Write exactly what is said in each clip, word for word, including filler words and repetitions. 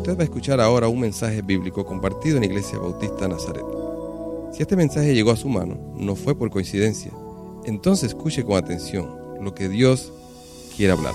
Usted va a escuchar ahora un mensaje bíblico compartido en Iglesia Bautista Nazaret. Si este mensaje llegó a su mano, no fue por coincidencia. Entonces escuche con atención lo que Dios quiere hablarle.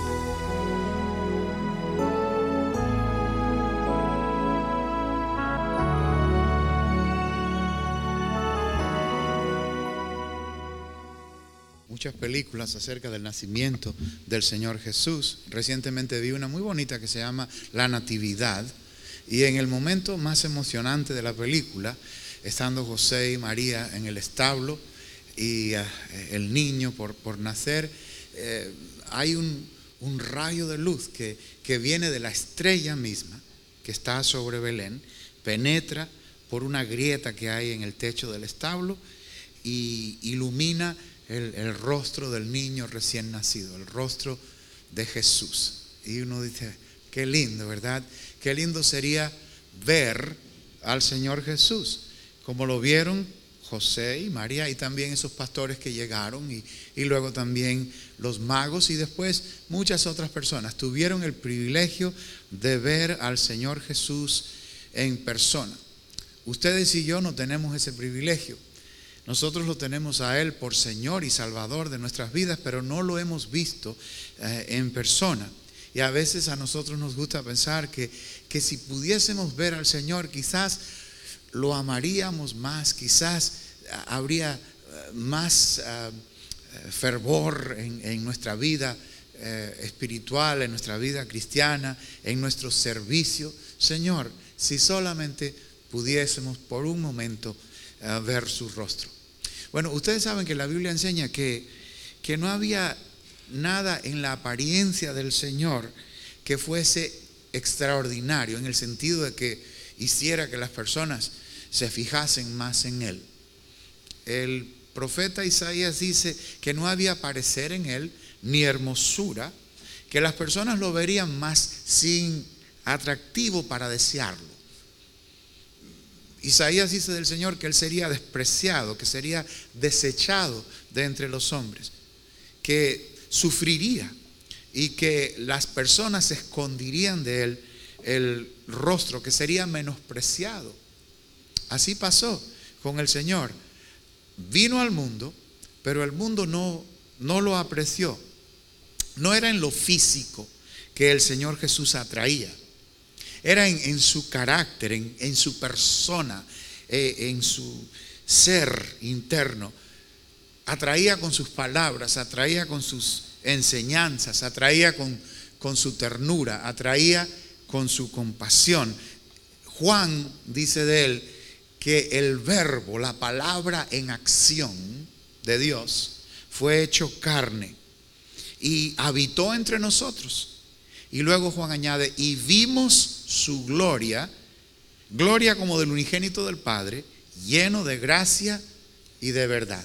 Muchas películas acerca del nacimiento del Señor Jesús. Recientemente vi una muy bonita que se llama La Natividad, y en el momento más emocionante de la película, estando José y María en el establo y uh, el niño por, por nacer, eh, hay un, un rayo de luz que, que viene de la estrella misma que está sobre Belén, penetra por una grieta que hay en el techo del establo y ilumina El, el rostro del niño recién nacido, el rostro de Jesús. Y uno dice, qué lindo, ¿verdad? Qué lindo sería ver al Señor Jesús, como lo vieron José y María, y también esos pastores que llegaron, y, y luego también los magos, y después muchas otras personas tuvieron el privilegio de ver al Señor Jesús en persona. Ustedes y yo no tenemos ese privilegio. Nosotros lo tenemos a Él por Señor y Salvador de nuestras vidas, pero no lo hemos visto eh, en persona. Y a veces a nosotros nos gusta pensar que, que si pudiésemos ver al Señor, quizás lo amaríamos más, quizás habría uh, más uh, fervor en, en nuestra vida uh, espiritual, en nuestra vida cristiana, en nuestro servicio. Señor, si solamente pudiésemos por un momento uh, ver su rostro. Bueno, ustedes saben que la Biblia enseña que, que no había nada en la apariencia del Señor que fuese extraordinario, en el sentido de que hiciera que las personas se fijasen más en Él. El profeta Isaías dice que no había parecer en Él ni hermosura, que las personas lo verían más sin atractivo para desearlo. Isaías dice del Señor que Él sería despreciado, que sería desechado de entre los hombres, que sufriría y que las personas esconderían de Él el rostro, que sería menospreciado. Así pasó con el Señor. Vino al mundo, pero el mundo no, no lo apreció. No era en lo físico que el Señor Jesús atraía. Era en, en su carácter, en, en su persona, eh, en su ser interno. Atraía con sus palabras, atraía con sus enseñanzas, atraía con, con su ternura, atraía con su compasión. Juan dice de él que el verbo, la palabra en acción de Dios, fue hecho carne y habitó entre nosotros. Y luego Juan añade, y vimos su gloria, gloria como del unigénito del Padre, lleno de gracia y de verdad.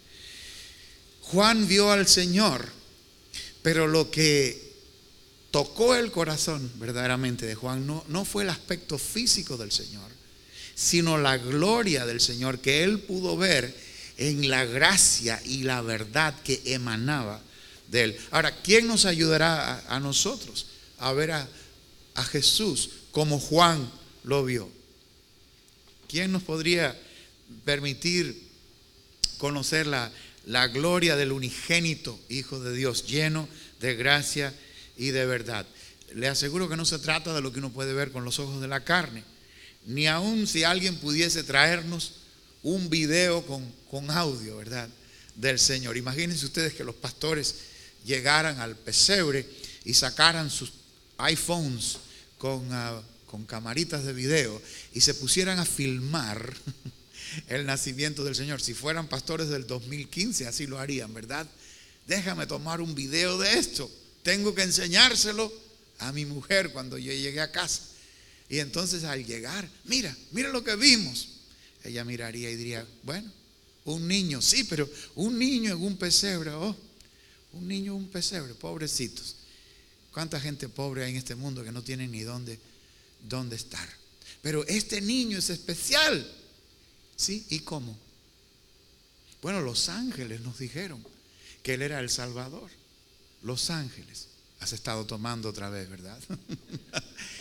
Juan vio al Señor, pero lo que tocó el corazón verdaderamente de Juan no, no fue el aspecto físico del Señor, sino la gloria del Señor que él pudo ver en la gracia y la verdad que emanaba de él. Ahora, ¿quién nos ayudará a, a nosotros a ver a, a Jesús como Juan lo vio? ¿Quién nos podría permitir conocer la, la gloria del unigénito Hijo de Dios, lleno de gracia y de verdad? Le aseguro que no se trata de lo que uno puede ver con los ojos de la carne, ni aun si alguien pudiese traernos un video con, con audio, ¿verdad?, del Señor. Imagínense ustedes que los pastores llegaran al pesebre y sacaran sus iPhones con, uh, con camaritas de video y se pusieran a filmar el nacimiento del Señor. Si fueran pastores del dos mil quince, así lo harían, ¿verdad? Déjame tomar un video de esto, tengo que enseñárselo a mi mujer cuando yo llegué a casa. Y entonces al llegar, mira, mira lo que vimos. Ella miraría y diría, bueno, un niño, sí, pero un niño en un pesebre, oh, un niño en un pesebre, pobrecitos. ¿Cuánta gente pobre hay en este mundo que no tiene ni dónde, dónde estar? Pero este niño es especial. ¿Sí? ¿Y cómo? Bueno, los ángeles nos dijeron que Él era el Salvador. Los ángeles. Has estado tomando otra vez, ¿verdad?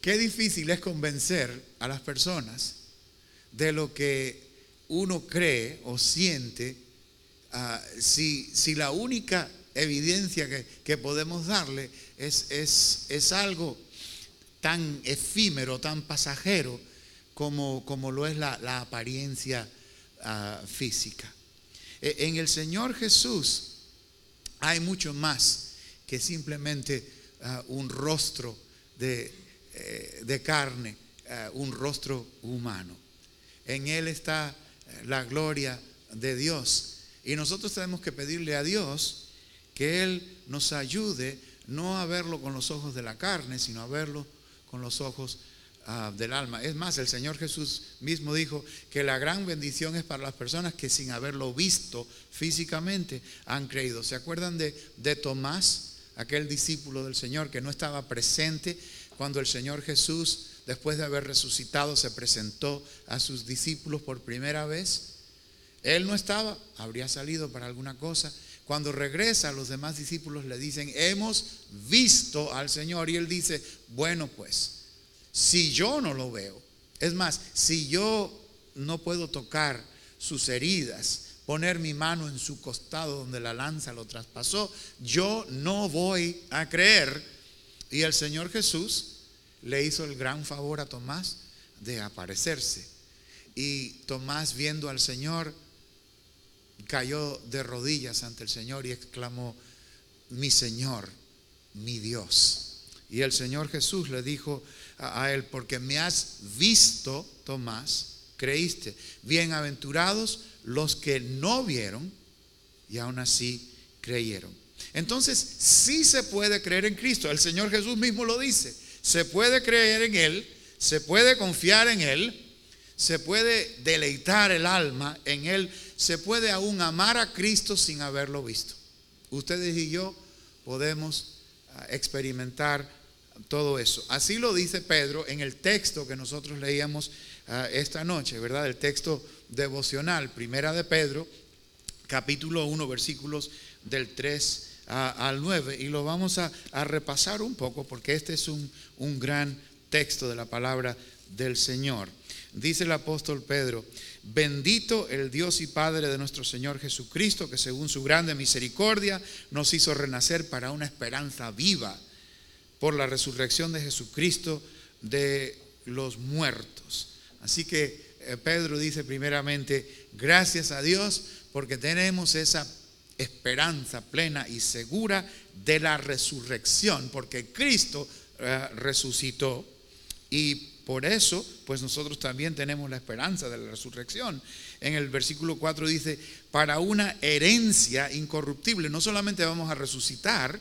qué difícil es convencer a las personas de lo que uno cree o siente, uh, si, si la única evidencia que, que podemos darle es, es, es algo tan efímero, tan pasajero como, como lo es la, la apariencia uh, física. En el Señor Jesús hay mucho más que simplemente uh, un rostro de, eh, de carne, uh, un rostro humano. En Él está la gloria de Dios. Y nosotros tenemos que pedirle a Dios que Él nos ayude no a verlo con los ojos de la carne, sino a verlo con los ojos uh, del alma. Es más, el Señor Jesús mismo dijo que la gran bendición es para las personas que sin haberlo visto físicamente han creído. ¿Se acuerdan de, de Tomás, aquel discípulo del Señor que no estaba presente cuando el Señor Jesús, después de haber resucitado, se presentó a sus discípulos por primera vez? Él no estaba, habría salido para alguna cosa. Cuando regresa, los demás discípulos le dicen: hemos visto al Señor. Y él dice: bueno, pues, si yo no lo veo, es más, si yo no puedo tocar sus heridas, poner mi mano en su costado donde la lanza lo traspasó, yo no voy a creer. Y el Señor Jesús le hizo el gran favor a Tomás de aparecerse. Y Tomás, viendo al Señor, cayó de rodillas ante el Señor y exclamó: mi Señor, mi Dios. Y el Señor Jesús le dijo a, a él: porque me has visto, Tomás, creíste. Bienaventurados los que no vieron y aún así creyeron. Entonces sí se puede creer en Cristo. El Señor Jesús mismo lo dice. Se puede creer en Él, se puede confiar en Él, se puede deleitar el alma en Él, se puede aún amar a Cristo sin haberlo visto. Ustedes y yo podemos experimentar todo eso. Así lo dice Pedro en el texto que nosotros leíamos uh, esta noche, ¿verdad? El texto devocional, primera de Pedro, capítulo uno, versículos del tres al nueve, y lo vamos a, a repasar un poco porque este es un, un gran texto de la palabra del Señor. Dice el apóstol Pedro: bendito el Dios y Padre de nuestro Señor Jesucristo, que según su grande misericordia nos hizo renacer para una esperanza viva por la resurrección de Jesucristo de los muertos. Así que eh, Pedro dice primeramente: gracias a Dios porque tenemos esa esperanza plena y segura de la resurrección, porque Cristo eh, resucitó, y por eso pues nosotros también tenemos la esperanza de la resurrección. En el versículo cuatro dice: para una herencia incorruptible. No solamente vamos a resucitar,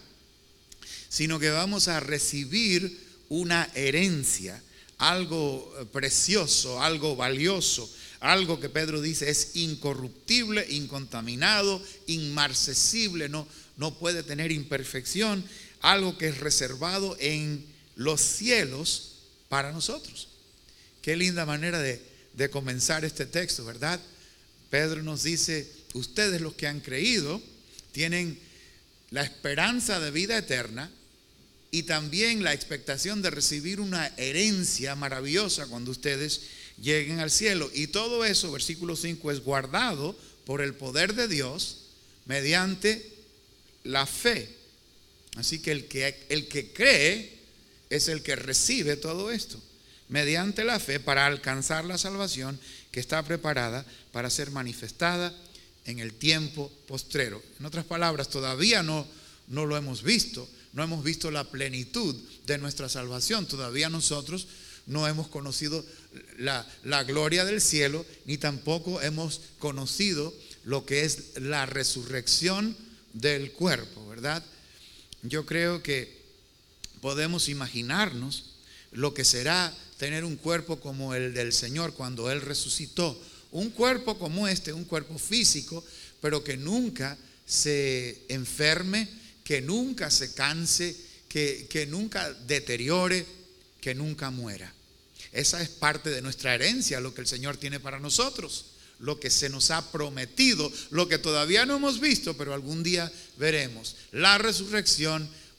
sino que vamos a recibir una herencia, algo precioso, algo valioso, algo que Pedro dice es incorruptible, incontaminado, inmarcesible, no, no puede tener imperfección, algo que es reservado en los cielos para nosotros. Qué linda manera de, de comenzar este texto, ¿verdad? Pedro nos dice: ustedes, los que han creído, tienen la esperanza de vida eterna y también la expectación de recibir una herencia maravillosa cuando ustedes lleguen al cielo. Y todo eso, versículo cinco, es guardado por el poder de Dios mediante la fe. Así que el que, el que cree es el que recibe todo esto mediante la fe para alcanzar la salvación que está preparada para ser manifestada en el tiempo postrero. En otras palabras, todavía no, no lo hemos visto, no hemos visto la plenitud de nuestra salvación. Todavía nosotros no hemos conocido la, la gloria del cielo, ni tampoco hemos conocido lo que es la resurrección del cuerpo, ¿verdad? Yo creo que podemos imaginarnos lo que será tener un cuerpo como el del Señor cuando Él resucitó. Un cuerpo como este, un cuerpo físico, pero que nunca se enferme, que nunca se canse, que, que nunca deteriore, que nunca muera. Esa es parte de nuestra herencia, lo que el Señor tiene para nosotros, lo que se nos ha prometido, lo que todavía no hemos visto, pero algún día veremos. La resurrección,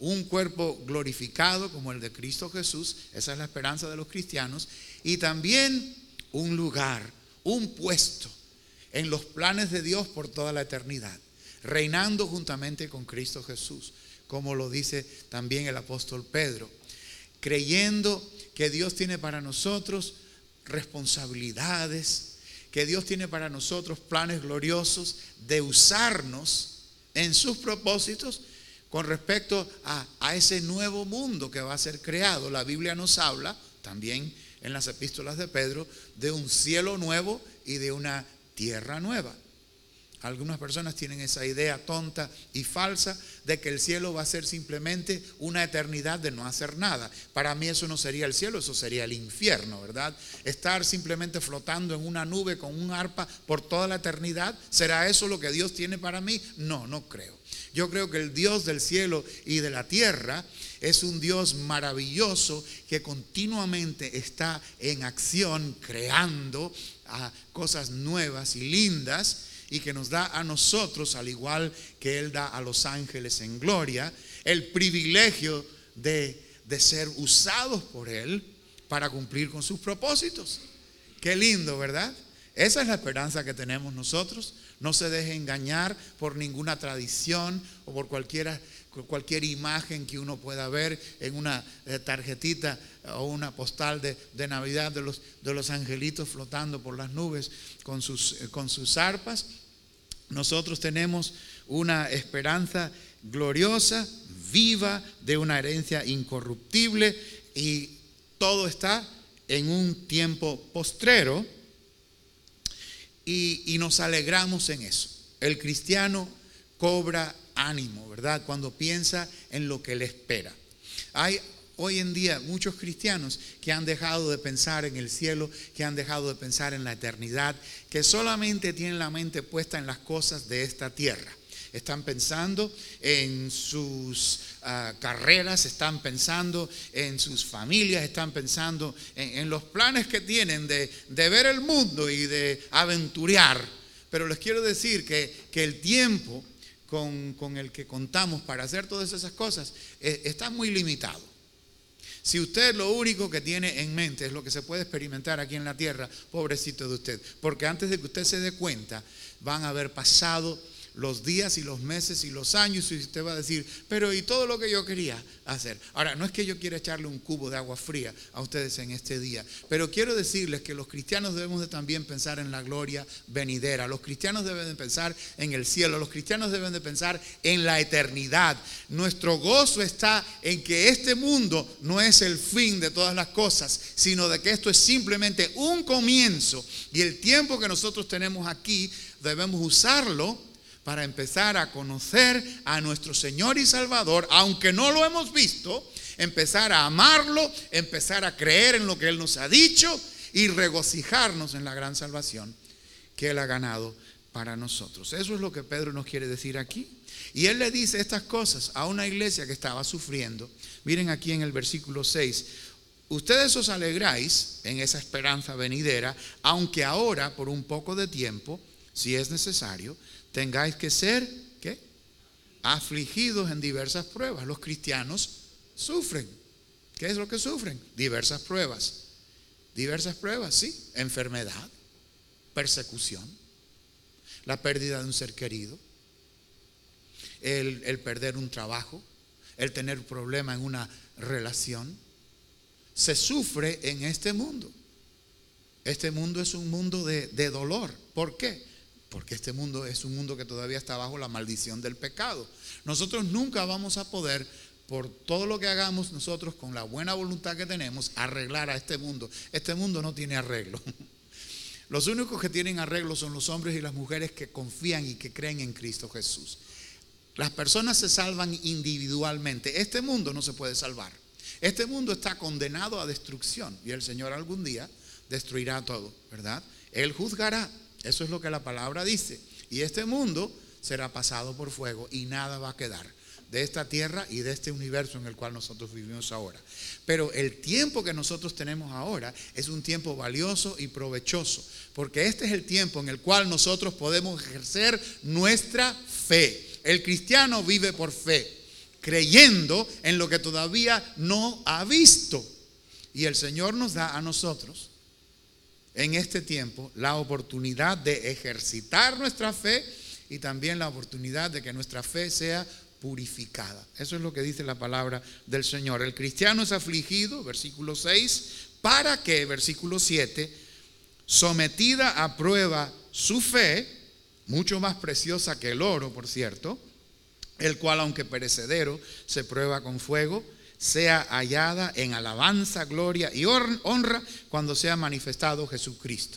un cuerpo glorificado como el de Cristo Jesús, esa es la esperanza de los cristianos, y también un lugar, un puesto en los planes de Dios por toda la eternidad, reinando juntamente con Cristo Jesús, como lo dice también el apóstol Pedro, creyendo que Dios tiene para nosotros responsabilidades, que Dios tiene para nosotros planes gloriosos de usarnos en sus propósitos con respecto a, a ese nuevo mundo que va a ser creado. La Biblia nos habla también en las epístolas de Pedro de un cielo nuevo y de una tierra nueva. Algunas personas tienen esa idea tonta y falsa de que el cielo va a ser simplemente una eternidad de no hacer nada. Para mí eso no sería el cielo, eso sería el infierno, ¿verdad? Estar simplemente flotando en una nube con un arpa por toda la eternidad, ¿será eso lo que Dios tiene para mí? No, no creo. Yo creo que el Dios del cielo y de la tierra es un Dios maravilloso que continuamente está en acción, creando a cosas nuevas y lindas, y que nos da a nosotros, al igual que Él da a los ángeles en gloria, el privilegio de, de ser usados por Él para cumplir con sus propósitos. Qué lindo, ¿verdad? Esa es la esperanza que tenemos nosotros. No se deje engañar por ninguna tradición o por cualquiera, cualquier imagen que uno pueda ver en una tarjetita o una postal de, de Navidad de los, de los angelitos flotando por las nubes con sus, con sus arpas. Nosotros tenemos una esperanza gloriosa, viva, de una herencia incorruptible, y todo está en un tiempo postrero, y, y nos alegramos en eso. El cristiano cobra ánimo, ¿verdad?, cuando piensa en lo que le espera. Hay hoy en día muchos cristianos que han dejado de pensar en el cielo, que han dejado de pensar en la eternidad, que solamente tienen la mente puesta en las cosas de esta tierra. Están pensando en sus uh, carreras, están pensando en sus familias, están pensando en, en los planes que tienen de, de ver el mundo y de aventurear. Pero les quiero decir que, que el tiempo con, con el que contamos para hacer todas esas cosas eh, está muy limitado. Si usted lo único que tiene en mente es lo que se puede experimentar aquí en la tierra, pobrecito de usted, porque antes de que usted se dé cuenta, van a haber pasado los días y los meses y los años, y usted va a decir, pero ¿y todo lo que yo quería hacer? Ahora, no es que yo quiera echarle un cubo de agua fría a ustedes en este día, pero quiero decirles que los cristianos debemos de también pensar en la gloria venidera. Los cristianos deben de pensar en el cielo, los cristianos deben de pensar en la eternidad. Nuestro gozo está en que este mundo no es el fin de todas las cosas, sino de que esto es simplemente un comienzo, y el tiempo que nosotros tenemos aquí debemos usarlo para empezar a conocer a nuestro Señor y Salvador, aunque no lo hemos visto, empezar a amarlo, empezar a creer en lo que Él nos ha dicho y regocijarnos en la gran salvación que Él ha ganado para nosotros. Eso es lo que Pedro nos quiere decir aquí. Y Él le dice estas cosas a una iglesia que estaba sufriendo. Miren aquí en el versículo seis. Ustedes os alegráis en esa esperanza venidera, aunque ahora por un poco de tiempo, si es necesario, tengáis que ser, ¿qué? Afligidos en diversas pruebas. Los cristianos sufren. ¿Qué es lo que sufren? Diversas pruebas. Diversas pruebas, sí. Enfermedad, persecución, la pérdida de un ser querido, el, el perder un trabajo, el tener problemas en una relación. Se sufre en este mundo. Este mundo es un mundo de, de dolor. ¿Por qué? Porque este mundo es un mundo que todavía está bajo la maldición del pecado. Nosotros nunca vamos a poder, por todo lo que hagamos nosotros con la buena voluntad que tenemos, arreglar a este mundo. Este mundo no tiene arreglo. Los únicos que tienen arreglo son los hombres y las mujeres que confían y que creen en Cristo Jesús. Las personas se salvan individualmente. Este mundo no se puede salvar. Este mundo está condenado a destrucción, y el Señor algún día destruirá todo, ¿verdad? Él juzgará. Eso es lo que la palabra dice. Y este mundo será pasado por fuego y nada va a quedar de esta tierra y de este universo en el cual nosotros vivimos ahora. Pero el tiempo que nosotros tenemos ahora es un tiempo valioso y provechoso, porque este es el tiempo en el cual nosotros podemos ejercer nuestra fe. El cristiano vive por fe. creyendo en lo que todavía no ha visto. Y el Señor nos da a nosotros en este tiempo la oportunidad de ejercitar nuestra fe y también la oportunidad de que nuestra fe sea purificada. Eso es lo que dice la palabra del Señor. El cristiano es afligido, versículo seis, para que, versículo siete, sometida a prueba su fe, mucho más preciosa que el oro, por cierto, el cual, aunque perecedero, se prueba con fuego, sea hallada en alabanza, gloria y honra cuando sea manifestado Jesucristo.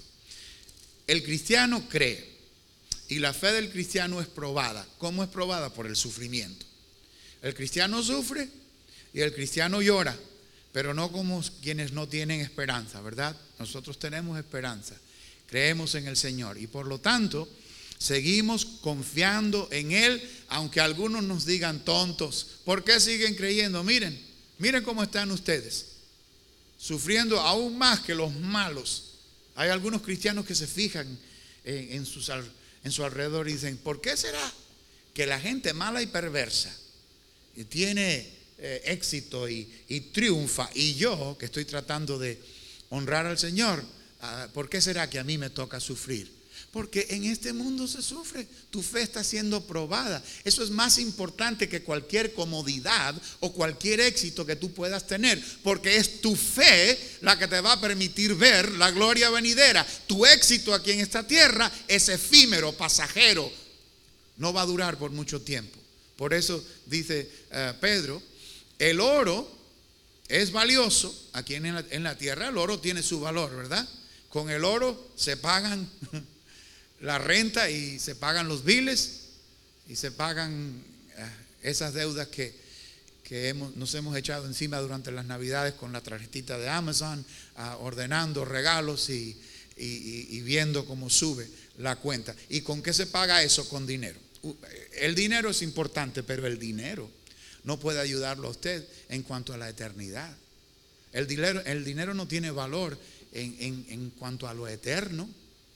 El cristiano cree y la fe del cristiano es probada. ¿Cómo es probada? Por el sufrimiento. El cristiano sufre y el cristiano llora, pero no como quienes no tienen esperanza, ¿verdad? Nosotros tenemos esperanza, creemos en el Señor y por lo tanto seguimos confiando en Él, aunque algunos nos digan tontos. ¿Por qué siguen creyendo? Miren, miren cómo están ustedes, sufriendo aún más que los malos. Hay algunos cristianos que se fijan en, en, sus, en su alrededor y dicen, ¿por qué será que la gente mala y perversa tiene eh, éxito y, y triunfa? Y yo, que estoy tratando de honrar al Señor, ¿por qué será que a mí me toca sufrir? Porque en este mundo se sufre, tu fe está siendo probada. Eso es más importante que cualquier comodidad o cualquier éxito que tú puedas tener, porque es tu fe la que te va a permitir ver la gloria venidera. Tu éxito aquí en esta tierra es efímero, pasajero, no va a durar por mucho tiempo. Por eso dice uh, Pedro, el oro es valioso. Aquí en la, en la tierra el oro tiene su valor, ¿verdad? Con el oro se pagan la renta y se pagan los biles y se pagan esas deudas que, que hemos, nos hemos echado encima durante las Navidades con la tarjetita de Amazon, uh, ordenando regalos y, y, y viendo cómo sube la cuenta. ¿Y con qué se paga eso? Con dinero. El dinero es importante, pero el dinero no puede ayudarlo a usted en cuanto a la eternidad. El dinero, el dinero no tiene valor en, en, en cuanto a lo eterno.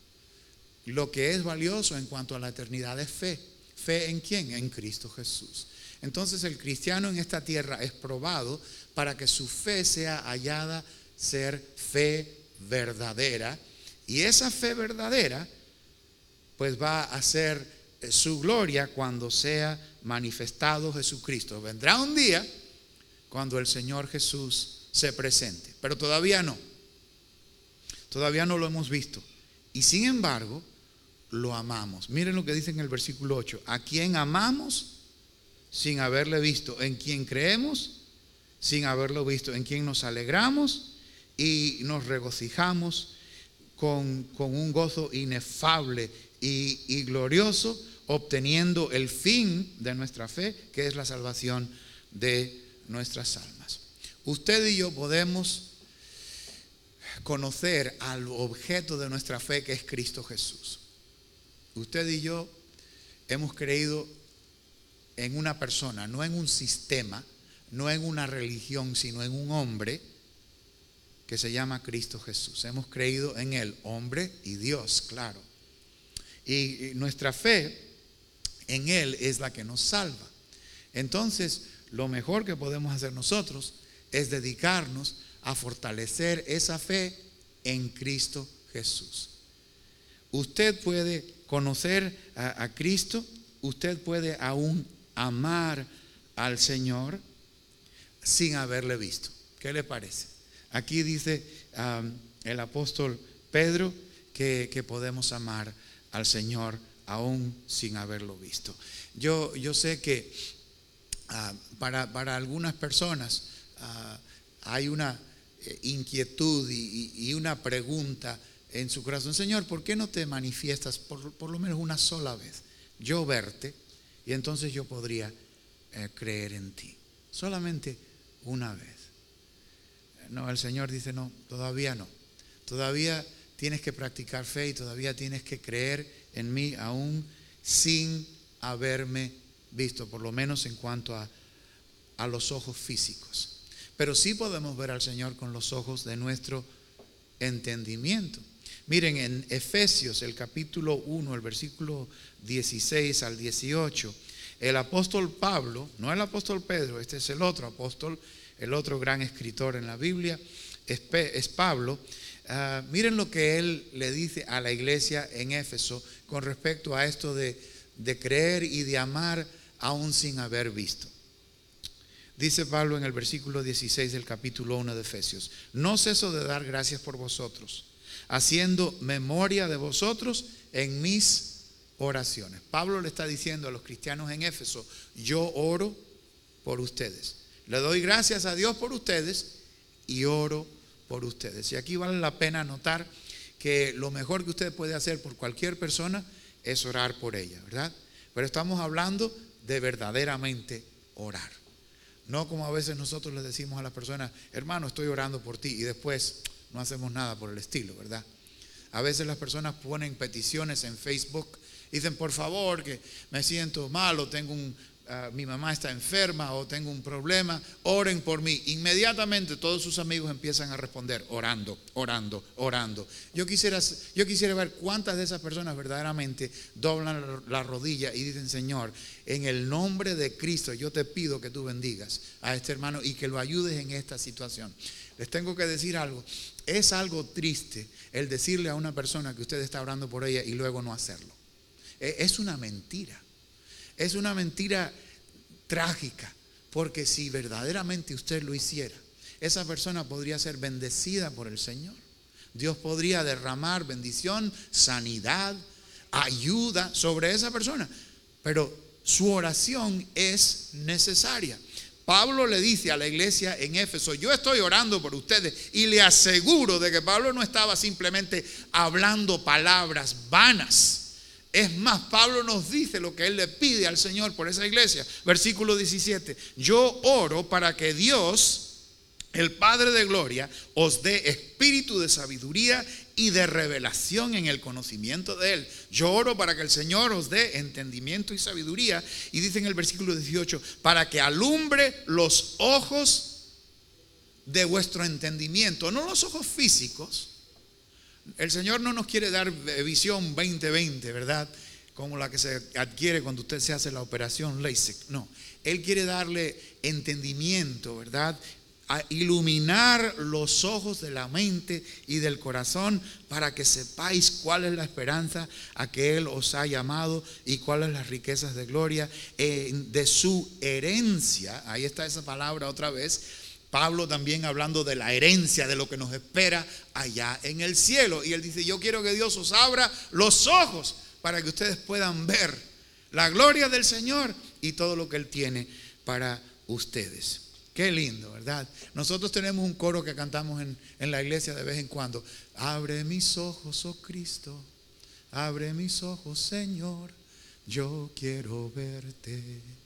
Lo que es valioso en cuanto a la eternidad es fe. ¿Fe en quién? En Cristo Jesús. Entonces el cristiano en esta tierra es probado para que su fe sea hallada ser fe verdadera. Y esa fe verdadera pues va a ser su gloria cuando sea manifestado Jesucristo. Vendrá un día cuando el Señor Jesús se presente, pero todavía no. Todavía no lo hemos visto. Y sin embargo, lo amamos. Miren lo que dice en el versículo ocho. ¿A quién amamos sin haberle visto? ¿En quién creemos sin haberlo visto? ¿En quién nos alegramos y nos regocijamos con, con un gozo inefable y, y glorioso, obteniendo el fin de nuestra fe, que es la salvación de nuestras almas? Usted y yo podemos conocer al objeto de nuestra fe, que es Cristo Jesús. Usted y yo hemos creído en una persona, no en un sistema, no en una religión, sino en un hombre que se llama Cristo Jesús. Hemos creído en Él, hombre y Dios, claro. Y nuestra fe en Él es la que nos salva. Entonces, lo mejor que podemos hacer nosotros es dedicarnos a fortalecer esa fe en Cristo Jesús. Usted puede conocer a, a Cristo, usted puede aún amar al Señor sin haberle visto. ¿Qué le parece? Aquí dice um, el apóstol Pedro que, que podemos amar al Señor aún sin haberlo visto. Yo, yo sé que uh, para, para algunas personas uh, hay una inquietud y, y una pregunta en su corazón: Señor, ¿por qué no te manifiestas por, por lo menos una sola vez? Yo verte y entonces yo podría eh, creer en ti. Solamente una vez. No, el Señor dice: no, todavía no. Todavía tienes que practicar fe y todavía tienes que creer en mí aún sin haberme visto, por lo menos en cuanto a, a los ojos físicos. Pero sí podemos ver al Señor con los ojos de nuestro entendimiento. Miren, en Efesios, el capítulo uno, el versículo dieciséis al dieciocho, El apóstol Pablo, no el apóstol Pedro, este es el otro apóstol, el otro gran escritor en la Biblia, es, es Pablo. Uh, miren lo que él le dice a la iglesia en Éfeso con respecto a esto de, de creer y de amar aún sin haber visto. Dice Pablo en el versículo dieciséis del capítulo uno de Efesios: no ceso de dar gracias por vosotros, haciendo memoria de vosotros en mis oraciones. Pablo le está diciendo a los cristianos en Éfeso: yo oro por ustedes, le doy gracias a Dios por ustedes y oro por ustedes. Y aquí vale la pena notar que lo mejor que usted puede hacer por cualquier persona es orar por ella, ¿verdad? Pero estamos hablando de verdaderamente orar. No como a veces nosotros les decimos a las personas: hermano, estoy orando por ti, y después no hacemos nada por el estilo, ¿verdad? A veces las personas ponen peticiones en Facebook, dicen: por favor, que me siento mal, o tengo un, uh, mi mamá está enferma, o tengo un problema, oren por mí. Inmediatamente todos sus amigos empiezan a responder: orando, orando, orando. Yo quisiera, yo quisiera ver cuántas de esas personas verdaderamente doblan la rodilla y dicen: Señor, en el nombre de Cristo yo te pido que tú bendigas a este hermano y que lo ayudes en esta situación. Les tengo que decir algo: es algo triste el decirle a una persona que usted está orando por ella y luego no hacerlo. Es una mentira, es una mentira trágica, porque si verdaderamente usted lo hiciera, esa persona podría ser bendecida por el Señor. Dios podría derramar bendición, sanidad, ayuda sobre esa persona, pero su oración es necesaria. Pablo le dice a la iglesia en Éfeso: yo estoy orando por ustedes, y le aseguro de que Pablo no estaba simplemente hablando palabras vanas. Es más, Pablo nos dice lo que él le pide al Señor por esa iglesia. Versículo diecisiete: yo oro para que Dios, el Padre de gloria, os dé espíritu de sabiduría y de revelación en el conocimiento de Él. Yo oro para que el Señor os dé entendimiento y sabiduría. Y dice en el versículo dieciocho: para que alumbre los ojos de vuestro entendimiento. No los ojos físicos. El Señor no nos quiere dar visión veinte veinte, ¿verdad? Como la que se adquiere cuando usted se hace la operación LASIK. No, Él quiere darle entendimiento, ¿verdad? A iluminar los ojos de la mente y del corazón, para que sepáis cuál es la esperanza a que Él os ha llamado y cuáles las riquezas de gloria eh, de su herencia. Ahí está esa palabra otra vez. Pablo también hablando de la herencia, de lo que nos espera allá en el cielo. Y él dice: yo quiero que Dios os abra los ojos para que ustedes puedan ver la gloria del Señor y todo lo que Él tiene para ustedes. Qué lindo, ¿verdad? Nosotros tenemos un coro que cantamos en, en la iglesia de vez en cuando: abre mis ojos, oh Cristo, abre mis ojos, Señor, yo quiero verte,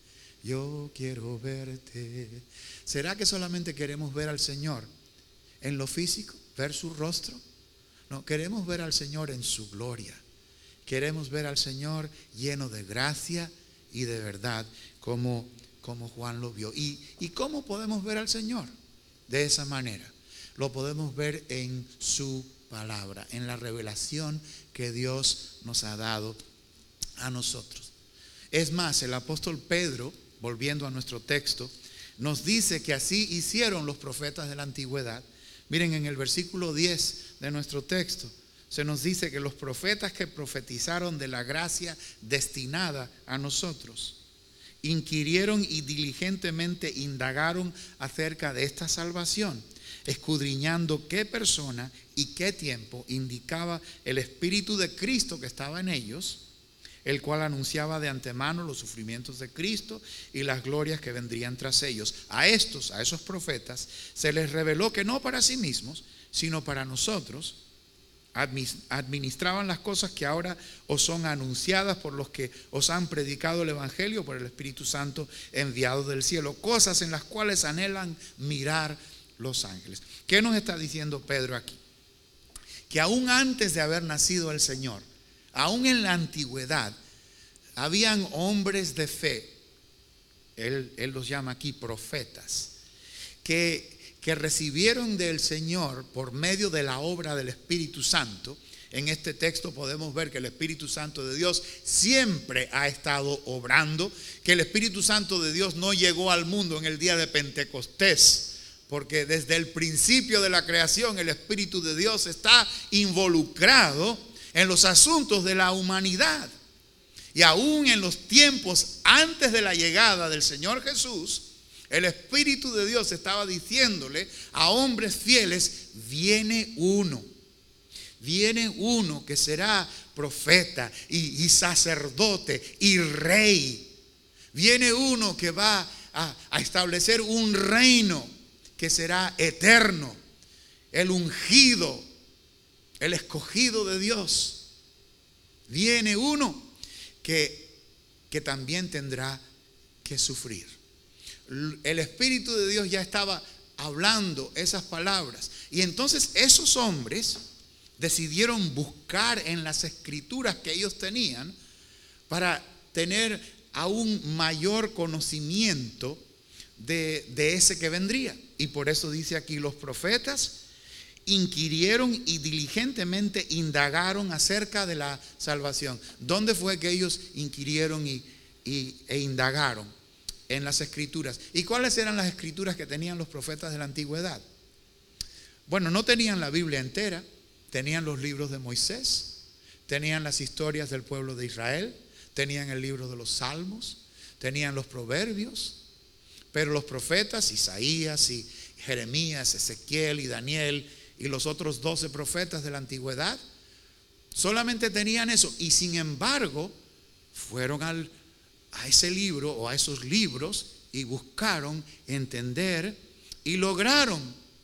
yo quiero verte. ¿Será que solamente queremos ver al Señor en lo físico, ver su rostro? No, queremos ver al Señor en su gloria. Queremos ver al Señor lleno de gracia y de verdad, como, como Juan lo vio. ¿Y, ¿Y cómo podemos ver al Señor? De esa manera. Lo podemos ver en su palabra, en la revelación que Dios nos ha dado a nosotros. Es más, el apóstol Pedro, volviendo a nuestro texto, nos dice que así hicieron los profetas de la antigüedad. Miren, en el versículo diez de nuestro texto se nos dice que los profetas que profetizaron de la gracia destinada a nosotros inquirieron y diligentemente indagaron acerca de esta salvación, escudriñando qué persona y qué tiempo indicaba el Espíritu de Cristo que estaba en ellos, el cual anunciaba de antemano los sufrimientos de Cristo y las glorias que vendrían tras ellos. A estos, a esos profetas, se les reveló que no para sí mismos, sino para nosotros, administraban las cosas que ahora os son anunciadas por los que os han predicado el Evangelio por el Espíritu Santo enviado del cielo, cosas en las cuales anhelan mirar los ángeles. ¿Qué nos está diciendo Pedro aquí? Que aún antes de haber nacido el Señor, aún en la antigüedad, habían hombres de fe, él, él los llama aquí profetas, que, que recibieron del Señor por medio de la obra del Espíritu Santo En este texto podemos ver que el Espíritu Santo de Dios siempre ha estado obrando, que el Espíritu Santo de Dios no llegó al mundo en el día de Pentecostés, porque desde el principio de la creación el Espíritu de Dios está involucrado en los asuntos de la humanidad. Y aún en los tiempos antes de la llegada del Señor Jesús, el Espíritu de Dios estaba diciéndole a hombres fieles: viene uno, viene uno que será profeta y, y sacerdote y rey. Viene uno que va a, a establecer un reino que será eterno, el ungido, el escogido de Dios. Viene uno que, que también tendrá que sufrir. El Espíritu de Dios ya estaba hablando esas palabras. Y entonces esos hombres decidieron buscar en las escrituras que ellos tenían para tener aún mayor conocimiento de, de ese que vendría. Y por eso dice aquí: los profetas inquirieron y diligentemente indagaron acerca de la salvación. ¿Dónde fue que ellos inquirieron y, y, e indagaron? En las escrituras. ¿Y cuáles eran las escrituras que tenían los profetas de la antigüedad? Bueno, no tenían la Biblia entera, tenían los libros de Moisés, tenían las historias del pueblo de Israel, tenían el libro de los Salmos, tenían los proverbios, pero los profetas, Isaías y Jeremías, Ezequiel y Daniel y los otros doce profetas de la antigüedad, solamente tenían eso. Y sin embargo, fueron al a ese libro o a esos libros y buscaron entender y lograron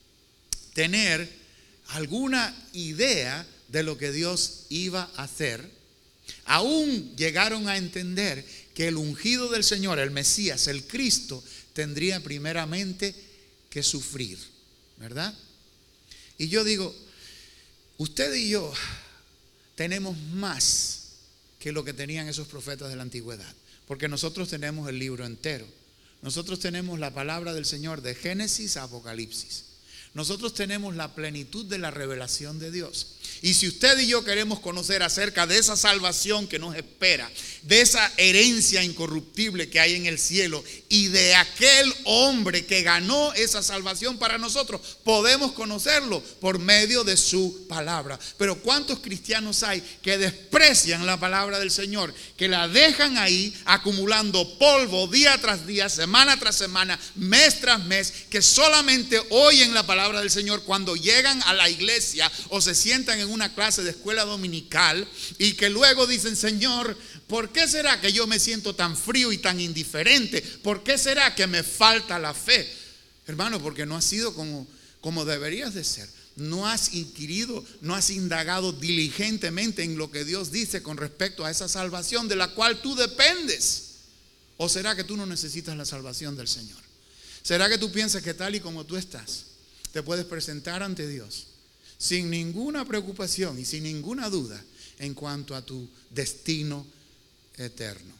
tener alguna idea de lo que Dios iba a hacer. Aún llegaron a entender que el ungido del Señor, el Mesías, el Cristo, tendría primeramente que sufrir, ¿verdad? Y yo digo, usted y yo tenemos más que lo que tenían esos profetas de la antigüedad. Porque nosotros tenemos el libro entero. Nosotros tenemos la palabra del Señor de Génesis a Apocalipsis. Nosotros tenemos la plenitud de la revelación de Dios. Y si usted y yo queremos conocer acerca de esa salvación que nos espera, de esa herencia incorruptible que hay en el cielo y de aquel hombre que ganó esa salvación para nosotros, podemos conocerlo por medio de su palabra. Pero ¿cuántos cristianos hay que desprecian la palabra del Señor, que la dejan ahí acumulando polvo día tras día, semana tras semana, mes tras mes, que solamente oyen la palabra del Señor cuando llegan a la iglesia o se sientan en una clase de escuela dominical, y que luego dicen: Señor, ¿por qué será que yo me siento tan frío y tan indiferente? ¿Por qué será que me falta la fe? Hermano, porque no has sido como, como deberías de ser. No has inquirido, no has indagado diligentemente en lo que Dios dice con respecto a esa salvación de la cual tú dependes. ¿O será que tú no necesitas la salvación del Señor? ¿Será que tú piensas que tal y como tú estás, te puedes presentar ante Dios sin ninguna preocupación y sin ninguna duda en cuanto a tu destino eterno?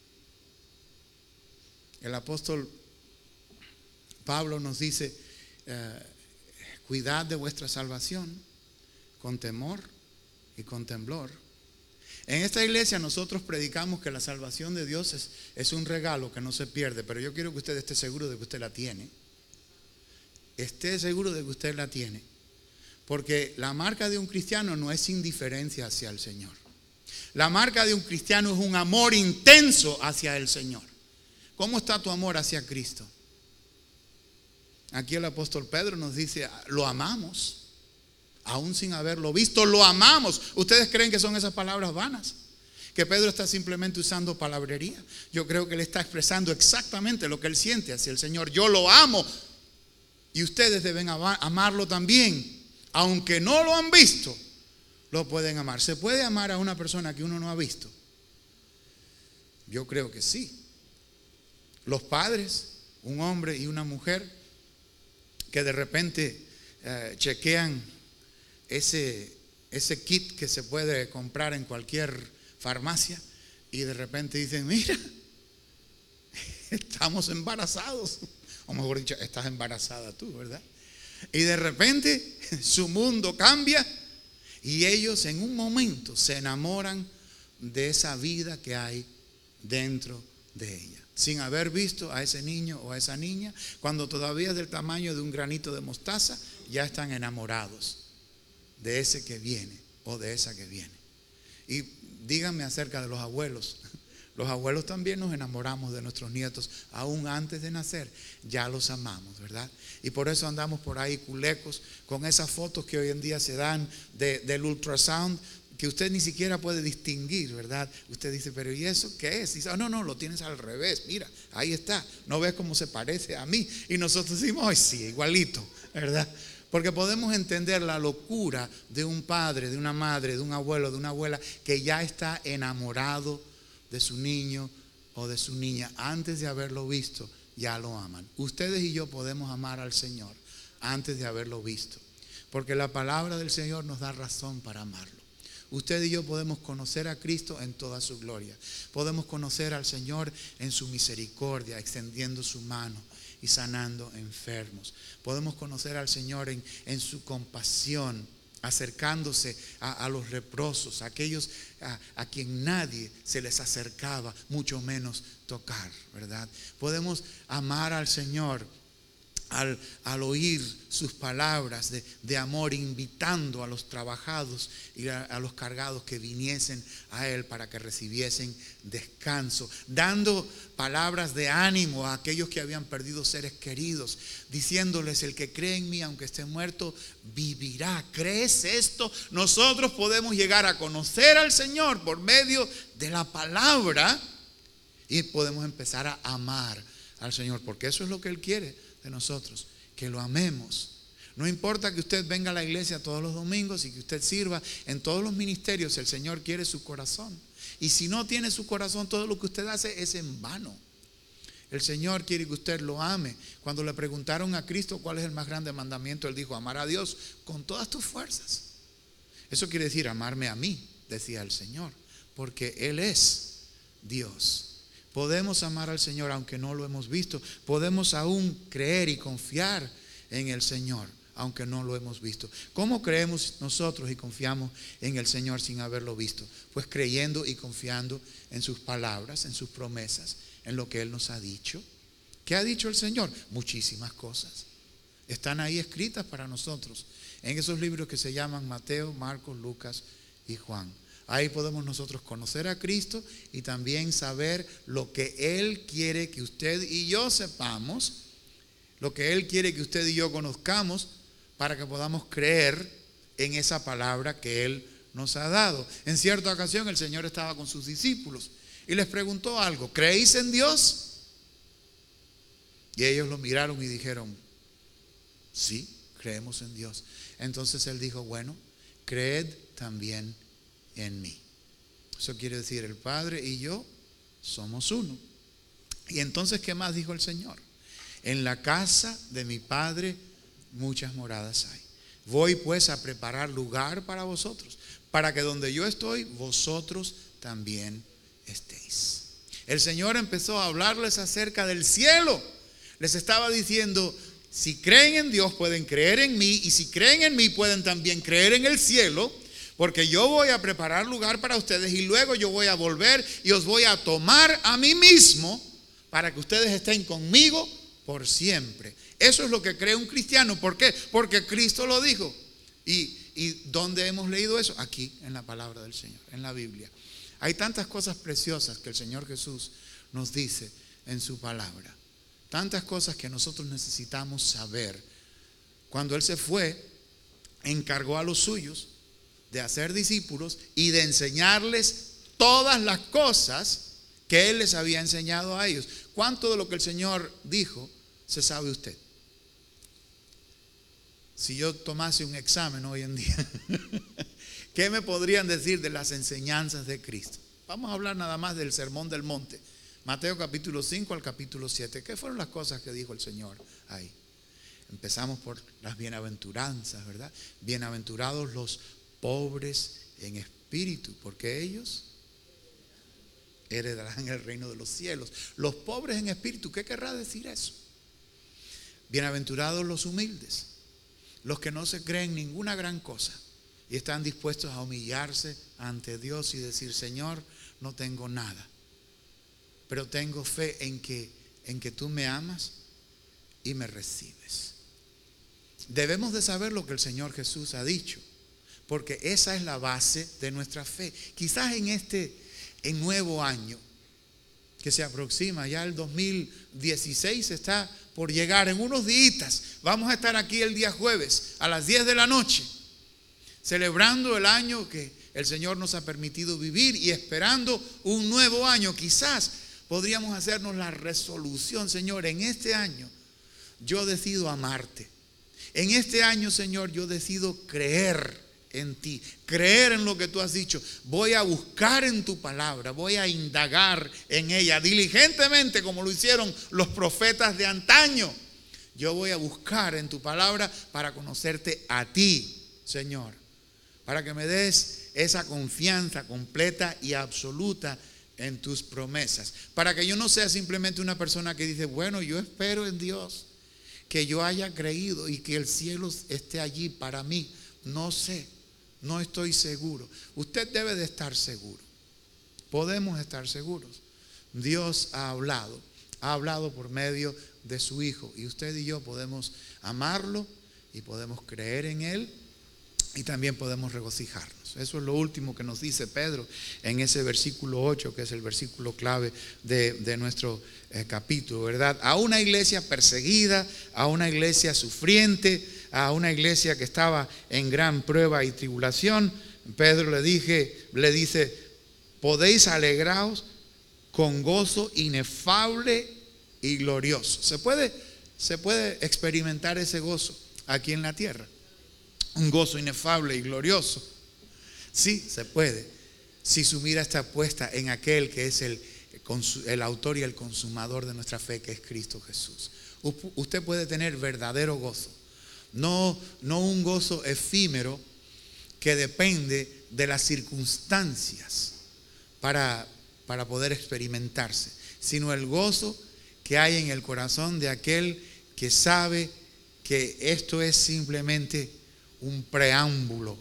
El apóstol Pablo nos dice: eh, cuidad de vuestra salvación con temor y con temblor. En esta iglesia nosotros predicamos que la salvación de Dios es, es un regalo que no se pierde, pero yo quiero que usted esté seguro de que usted la tiene. Esté seguro de que usted la tiene. Porque la marca de un cristiano no es indiferencia hacia el Señor. La marca de un cristiano es un amor intenso hacia el Señor. ¿Cómo está tu amor hacia Cristo? Aquí el apóstol Pedro nos dice: lo amamos, aún sin haberlo visto, lo amamos. ¿Ustedes creen que son esas palabras vanas? Que Pedro está simplemente usando palabrería. Yo creo que él está expresando exactamente lo que él siente hacia el Señor. Yo lo amo y ustedes deben amarlo también. Aunque no lo han visto, lo pueden amar. ¿Se puede amar a una persona que uno no ha visto? Yo creo que sí. Los padres, un hombre y una mujer que de repente eh, chequean ese, ese kit que se puede comprar en cualquier farmacia y de repente dicen: mira, estamos embarazados. O mejor dicho, estás embarazada tú, ¿verdad? Y de repente su mundo cambia Y ellos en un momento se enamoran de esa vida que hay dentro de ella, sin haber visto a ese niño o a esa niña. Cuando todavía es del tamaño de un granito de mostaza, ya están enamorados de ese que viene o de esa que viene. Y díganme acerca de los abuelos. Los abuelos también nos enamoramos de nuestros nietos aún antes de nacer. Ya los amamos, ¿verdad? Y por eso andamos por ahí culecos con esas fotos que hoy en día se dan de, del ultrasound, que usted ni siquiera puede distinguir, ¿verdad? Usted dice, pero ¿y eso qué es? Y dice, oh, no, no, lo tienes al revés, mira, ahí está, ¿no ves cómo se parece a mí? Y nosotros decimos, ay, sí, igualito, ¿verdad? Porque podemos entender la locura de un padre, de una madre, de un abuelo, de una abuela que ya está enamorado de su niño o de su niña. Antes de haberlo visto, ya lo aman. Ustedes y yo podemos amar al Señor antes de haberlo visto, porque la palabra del Señor nos da razón para amarlo. Usted y yo podemos conocer a Cristo en toda su gloria. Podemos conocer al Señor en su misericordia, extendiendo su mano y sanando enfermos. Podemos conocer al Señor en, en su compasión, acercándose a, a los leprosos, a aquellos a, a quien nadie se les acercaba, mucho menos tocar, ¿verdad? Podemos amar al Señor Al, al oír sus palabras de, de amor, invitando a los trabajados y a, a los cargados que viniesen a Él para que recibiesen descanso, dando palabras de ánimo a aquellos que habían perdido seres queridos, diciéndoles: el que cree en mí, aunque esté muerto, vivirá. ¿Crees esto? Nosotros podemos llegar a conocer al Señor por medio de la palabra y podemos empezar a amar al Señor, porque eso es lo que Él quiere de nosotros, que lo amemos. No importa que usted venga a la iglesia todos los domingos y que usted sirva en todos los ministerios, el Señor quiere su corazón. Y si no tiene su corazón, todo lo que usted hace es en vano. El Señor quiere que usted lo ame. Cuando le preguntaron a Cristo cuál es el más grande mandamiento, Él dijo: amar a Dios con todas tus fuerzas. Eso quiere decir amarme a mí, decía el Señor, porque Él es Dios. Podemos amar al Señor aunque no lo hemos visto. Podemos aún creer y confiar en el Señor aunque no lo hemos visto. ¿Cómo creemos nosotros y confiamos en el Señor sin haberlo visto? Pues creyendo y confiando en sus palabras, en sus promesas, en lo que Él nos ha dicho. ¿Qué ha dicho el Señor? Muchísimas cosas. Están ahí escritas para nosotros en esos libros que se llaman Mateo, Marcos, Lucas y Juan. Ahí podemos nosotros conocer a Cristo y también saber lo que Él quiere que usted y yo sepamos, lo que Él quiere que usted y yo conozcamos, para que podamos creer en esa palabra que Él nos ha dado. En cierta ocasión el Señor estaba con sus discípulos y les preguntó algo: ¿creéis en Dios? Y ellos lo miraron y dijeron: sí, creemos en Dios. Entonces Él dijo: bueno, creed también en mí. Eso quiere decir, el Padre y yo somos uno. Y entonces, ¿qué más dijo el Señor? En la casa de mi Padre muchas moradas hay. Voy pues a preparar lugar para vosotros, para que donde yo estoy, vosotros también estéis. El Señor empezó a hablarles acerca del cielo. Les estaba diciendo: si creen en Dios, pueden creer en mí, y si creen en mí, pueden también creer en el cielo. Porque yo voy a preparar lugar para ustedes y luego yo voy a volver y os voy a tomar a mí mismo para que ustedes estén conmigo por siempre. Eso es lo que cree un cristiano. ¿Por qué? Porque Cristo lo dijo. ¿Y, y dónde hemos leído eso? Aquí, en la palabra del Señor, en la Biblia. Hay tantas cosas preciosas que el Señor Jesús nos dice en su palabra. Tantas cosas que nosotros necesitamos saber. Cuando Él se fue, encargó a los suyos de hacer discípulos y de enseñarles todas las cosas que Él les había enseñado a ellos. ¿Cuánto de lo que el Señor dijo se sabe usted? Si yo tomase un examen hoy en día, ¿qué me podrían decir de las enseñanzas de Cristo? Vamos a hablar nada más del Sermón del Monte, Mateo capítulo cinco al capítulo siete. ¿Qué fueron las cosas que dijo el Señor ahí? Empezamos por las bienaventuranzas, ¿verdad? Bienaventurados los pobres en espíritu, porque ellos heredarán el reino de los cielos. Los pobres en espíritu, ¿qué querrá decir eso? Bienaventurados los humildes, los que no se creen ninguna gran cosa, y están dispuestos a humillarse ante Dios y decir: Señor, no tengo nada, pero tengo fe en que, en que tú me amas y me recibes. Debemos de saber lo que el Señor Jesús ha dicho, porque esa es la base de nuestra fe. Quizás en este en nuevo año que se aproxima, ya el dos mil dieciséis está por llegar, en unos días vamos a estar aquí el día jueves a las diez de la noche, celebrando el año que el Señor nos ha permitido vivir y esperando un nuevo año. Quizás podríamos hacernos la resolución: Señor, en este año yo decido amarte. En este año, Señor, yo decido creer en ti, creer en lo que tú has dicho. Voy a buscar en tu palabra, voy a indagar en ella diligentemente, como lo hicieron los profetas de antaño. Yo voy a buscar en tu palabra para conocerte a ti, Señor, para que me des esa confianza completa y absoluta en tus promesas, para que yo no sea simplemente una persona que dice: bueno, yo espero en Dios que yo haya creído y que el cielo esté allí para mí. No sé, no estoy seguro. Usted debe de estar seguro. Podemos estar seguros. Dios ha hablado, ha hablado por medio de su Hijo, y usted y yo podemos amarlo y podemos creer en Él, y también podemos regocijarnos. Eso es lo último que nos dice Pedro en ese versículo ocho, que es el versículo clave de, de nuestro eh, capítulo, ¿verdad? A una iglesia perseguida, a una iglesia sufriente, a una iglesia que estaba en gran prueba y tribulación, Pedro le, dije, le dice: podéis alegraos con gozo inefable y glorioso. ¿Se puede, se puede experimentar ese gozo aquí en la tierra? Un gozo inefable y glorioso. Sí, se puede, si su mira está puesta en aquel que es el, el autor y el consumador de nuestra fe, que es Cristo Jesús. Usted puede tener verdadero gozo, no, no un gozo efímero que depende de las circunstancias para, para poder experimentarse, sino el gozo que hay en el corazón de aquel que sabe que esto es simplemente un preámbulo,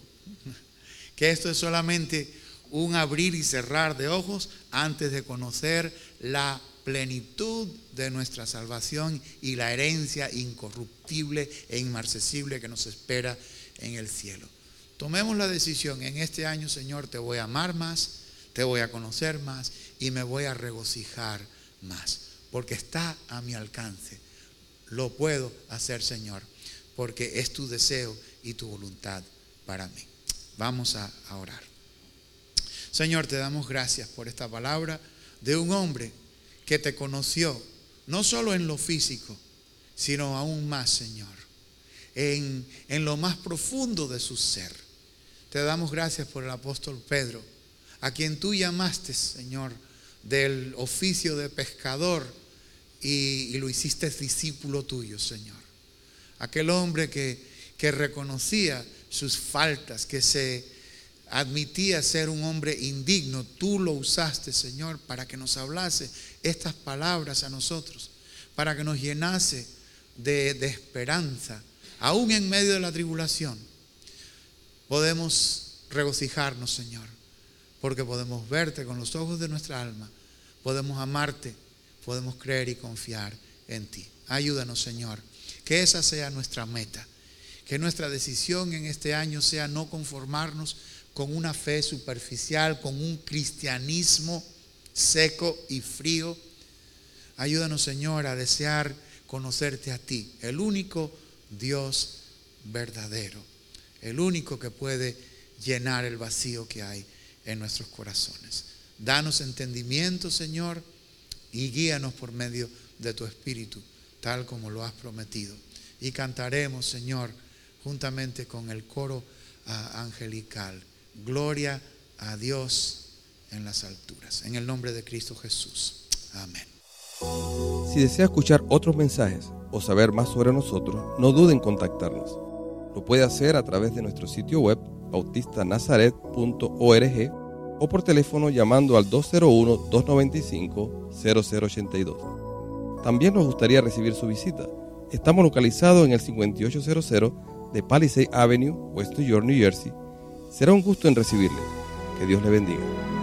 que esto es solamente un abrir y cerrar de ojos antes de conocer la plenitud de nuestra salvación y la herencia incorruptible e inmarcesible que nos espera en el cielo. Tomemos la decisión en este año: Señor, te voy a amar más, te voy a conocer más y me voy a regocijar más, porque está a mi alcance. Lo puedo hacer, Señor, porque es tu deseo y tu voluntad para mí. Vamos a, a orar. Señor, te damos gracias por esta palabra de un hombre que te conoció, no solo en lo físico, sino aún más, Señor, en, en lo más profundo de su ser. Te damos gracias por el apóstol Pedro, a quien tú llamaste, Señor, del oficio de pescador y, y lo hiciste discípulo tuyo, Señor. Aquel hombre que, que reconocía sus faltas, que se admitía ser un hombre indigno, tú lo usaste, Señor, para que nos hablase estas palabras a nosotros, para que nos llenase de, de esperanza, aún en medio de la tribulación. Podemos regocijarnos, Señor, porque podemos verte con los ojos de nuestra alma, podemos amarte, podemos creer y confiar en ti. Ayúdanos, Señor, que esa sea nuestra meta. Que nuestra decisión en este año sea no conformarnos con una fe superficial, con un cristianismo seco y frío. Ayúdanos, Señor, a desear conocerte a ti, el único Dios verdadero, el único que puede llenar el vacío que hay en nuestros corazones. Danos entendimiento, Señor, y guíanos por medio de tu Espíritu, tal como lo has prometido. Y cantaremos, Señor, juntamente con el coro uh, angelical: gloria a Dios en las alturas. En el nombre de Cristo Jesús. Amén. Si desea escuchar otros mensajes o saber más sobre nosotros, no duden en contactarnos. Lo puede hacer a través de nuestro sitio web bautista nazaret punto org o por teléfono llamando al dos cero uno, dos nueve cinco, cero cero ocho dos. También nos gustaría recibir su visita. Estamos localizados en el cincuenta y ocho cero cero de Palisade Avenue, West New York, New Jersey, Será un gusto en recibirle. Que Dios le bendiga.